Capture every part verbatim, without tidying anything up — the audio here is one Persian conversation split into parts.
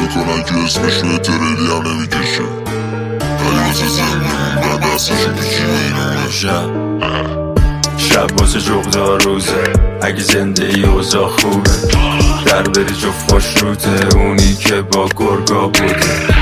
میکنن که اسمشون ترلی هم نمیکشه، ولی واسه زندگیمون بعد دستشون پیچی اینونه. شب شب واسه جغدار روزه، اگه زنده ای اوضاع خوبه، در بری جفت باش روته، اونی که با گرگا بوده.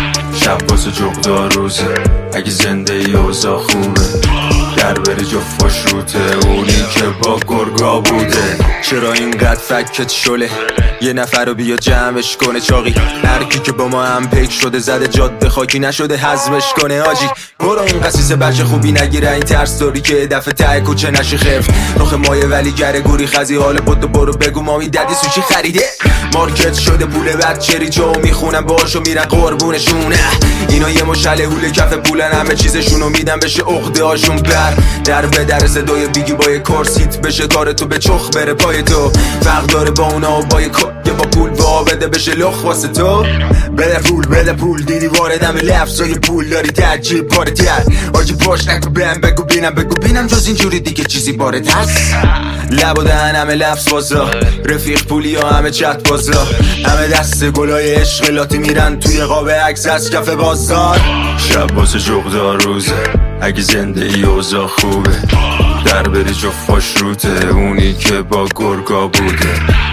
شب واسه جغدار روزه، اگه زنده ای اوضاع خوبه، در بری جفت باش روته، اونی که با گرگا بوده. چرا اینقدر فکت شله، یه نفر رو بیا جمعش کنه چاقی، هرکی که با ما هم پیک شده زده جاده خاکی نشده حزمش کنه آجی. برو این قصیصه بچه خوبی نگیره این ترس داری که دفعه ته کوچه نشی خفت، رخ مایه ولی گره گوری خزی حال بودو برو بگو مامی ددی سوشی خریده. مارکت شده پول بچه ریچو میخونم باشو میرن قربونشونه، اینا یه مشله هوله کف پولن، همه چیزشونو میدن بشه عقده هاشون بر در به در صدای بیگی با یه کورسیت بشه کار تو به چخ بره پای تو، فرق داره با اونا و با یه که با پول با بده بشه لخ واسه تو. بده پول بده پول دیدی واردم لفظای پول داری ترجیب پاره تر آجی پاش نکو بهم بگو بینم بگو بینم جز اینجوری دیگه چیزی بارد هست. لب و دهن همه لفظ بازا، رفیق پولی ها همه چت بازا، همه دست گلای عشق لاتی میرن توی قاب عکس از کف بازار. شب واسه جغدار روزه، اگه زنده ای اوضاع خوبه، در بری جفت باش روته، اونی که با گرگا بوده.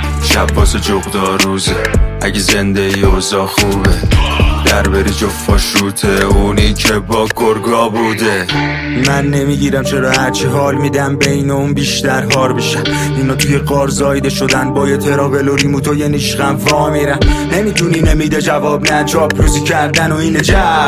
شب واسه جغدار روزه، اگه زنده ای اوضاع خوبه، در بری جفت باش روته، اونی که با گرگا بوده. من نمیگیرم چرا هرچی حال میدم بین اون بیشتر هار بشن، اینا توی قار زایده شدن با یه ترابل و ریموت و یه نیشخم وا میرن، نمیتونی نمیده جواب نه چاپلوسی کردن و اینه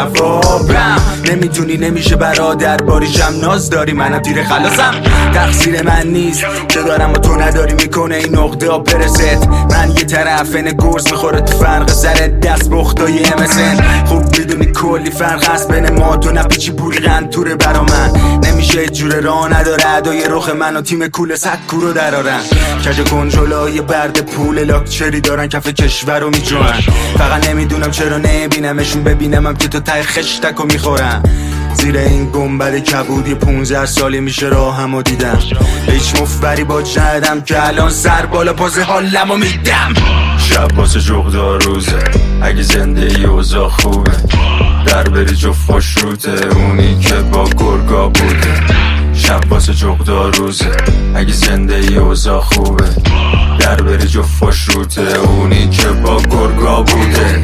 جوابم، نمیتونی نمیشه برادر باریشم ناز داری منم تیر خلاصم، تقصیر من نیست که دارم و تو نداری میکنه این نقطه ها برست، من یه طرف این گرز میخوره تو فرق سر دست بختای امسن، خوب میدونی کلی فرق هست بین ما تو نپیچی پولی غنطوره برا من، نمیشه جوره راه نداره ادای رخ من و تیم کول صد کورو درارن، کج کنجولای برد پول لاکچری دارن کف کشور رو میجوان، فقط نمیدونم چرا نبینمشون ببینمم که تو ته خشتکو میخورم، زیر این گنبد کبودی پونزده سالی میشه راهمو دیدم، هیچ مفبری با ندم که الان سر بالا پاز حالمو میدم. شب واسه جغدار روزه، اگه زنده ای اوضاع خوبه، در بری جفت باش روته، اونی که با گرگا بوده. شب واسه جغدار روزه، اگه زنده ای اوضاع خوبه، در بری جفت باش روته، اونی که با گرگا بوده.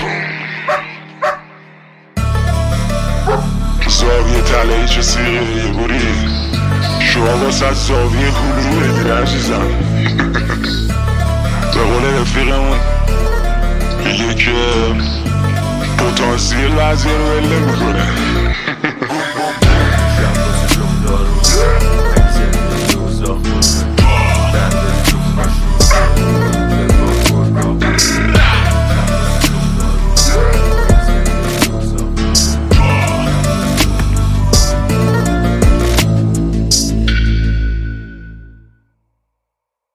زاویه تلهی چه سیغه یه بوری شما واسه زاویه کول رو بگیر عزیزم. به قول رفیقمون میگه که پتانسیل وزیه رو بله میکنه.